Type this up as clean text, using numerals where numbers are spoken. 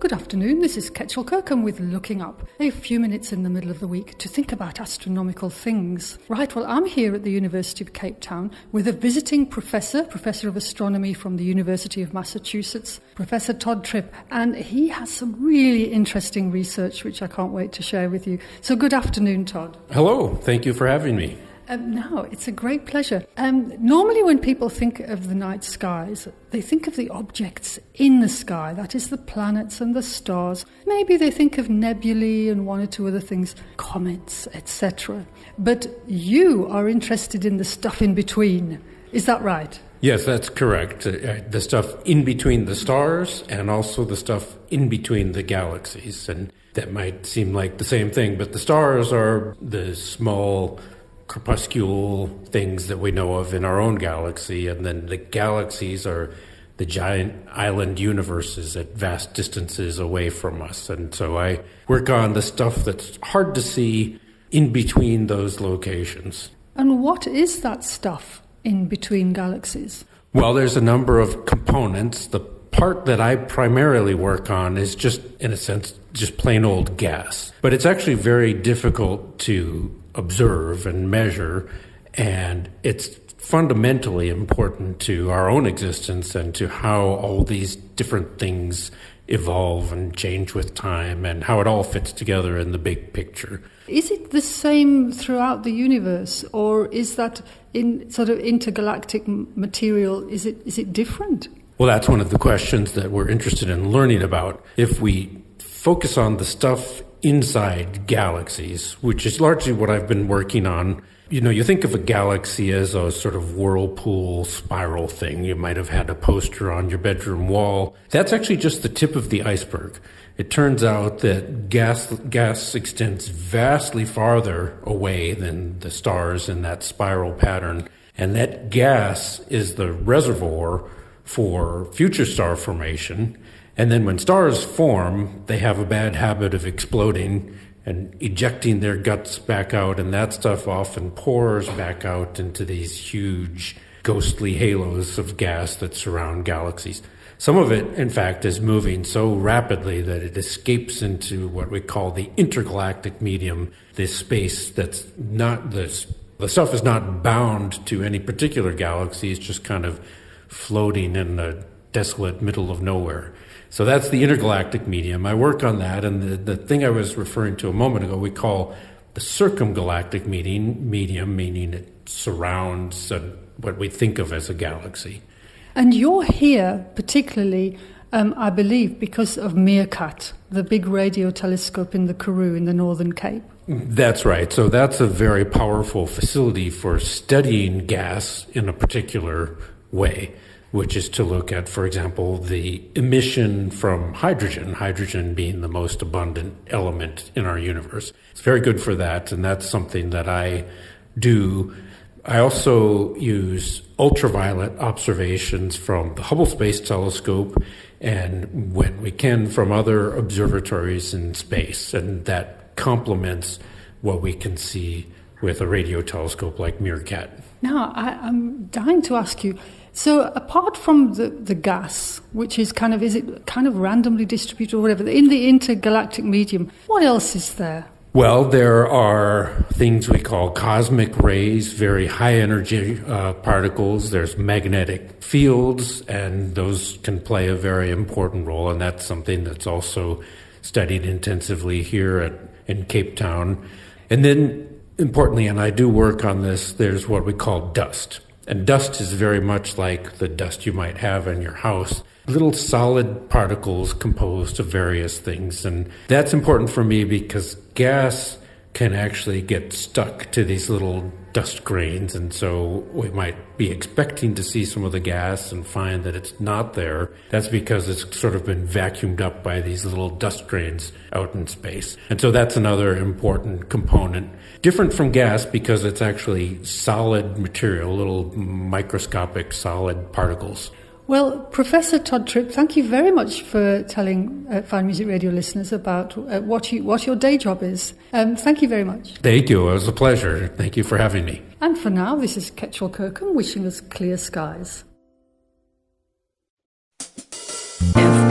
Good afternoon, this is Ketchel Kirkham with Looking Up, a few minutes in the middle of the week to think about astronomical things. Right, well, I'm here at the University of Cape Town with a visiting professor of astronomy from the University of Massachusetts, Professor Todd Tripp, and he has some really interesting research which I can't wait to share with you. So good afternoon, Todd. Hello, thank you for having me. No, it's a great pleasure. Normally when people think of the night skies, they think of the objects in the sky, that is the planets and the stars. Maybe they think of nebulae and one or two other things, comets, etc. But you are interested in the stuff in between. Is that right? Yes, that's correct. The stuff in between the stars and also the stuff in between the galaxies. And that might seem like the same thing, but the stars are the small corpuscular things that we know of in our own galaxy, and then the galaxies are the giant island universes at vast distances away from us. And so I work on the stuff that's hard to see in between those locations. And what is that stuff in between galaxies? Well, there's a number of components. The part that I primarily work on is just, in a sense, just plain old gas. But it's actually very difficult to observe and measure, and it's fundamentally important to our own existence and to how all these different things evolve and change with time and how it all fits together in the big picture. Is it the same throughout the universe, or is that in sort of intergalactic material, is it different? Well, that's one of the questions that we're interested in learning about. If we focus on the stuff inside galaxies, which is largely what I've been working on. You think of a galaxy as a sort of whirlpool spiral thing. You might have had a poster on your bedroom wall. That's actually just the tip of the iceberg. It turns out that gas extends vastly farther away than the stars in that spiral pattern. And that gas is the reservoir for future star formation. And then when stars form, they have a bad habit of exploding and ejecting their guts back out, and that stuff often pours back out into these huge ghostly halos of gas that surround galaxies. Some of it, in fact, is moving so rapidly that it escapes into what we call the intergalactic medium, this space that's not the stuff is not bound to any particular galaxy, it's just kind of floating in the desolate middle of nowhere. So that's the intergalactic medium. I work on that, and the thing I was referring to a moment ago, we call the circumgalactic medium, meaning it surrounds what we think of as a galaxy. And you're here particularly, I believe, because of MEERKAT, the big radio telescope in the Karoo in the Northern Cape. That's right. So that's a very powerful facility for studying gas in a particular way, which is to look at, for example, the emission from hydrogen being the most abundant element in our universe. It's very good for that, and that's something that I do. I also use ultraviolet observations from the Hubble Space Telescope and, when we can, from other observatories in space, and that complements what we can see with a radio telescope like MEERKAT. Now, I'm dying to ask you, so apart from the gas, which is is it kind of randomly distributed or whatever, in the intergalactic medium, what else is there? Well, there are things we call cosmic rays, very high energy particles. There's magnetic fields, and those can play a very important role, and that's something that's also studied intensively here in Cape Town. And then, importantly, and I do work on this, there's what we call dust. And dust is very much like the dust you might have in your house. Little solid particles composed of various things. And that's important for me because gas can actually get stuck to these little dust grains. And so we might be expecting to see some of the gas and find that it's not there. That's because it's sort of been vacuumed up by these little dust grains out in space. And so that's another important component. Different from gas because it's actually solid material, little microscopic solid particles. Well, Professor Todd Tripp, thank you very much for telling Fine Music Radio listeners about what your day job is. Thank you very much. Thank you. It was a pleasure. Thank you for having me. And for now, this is Ketchel Kirkham wishing us clear skies.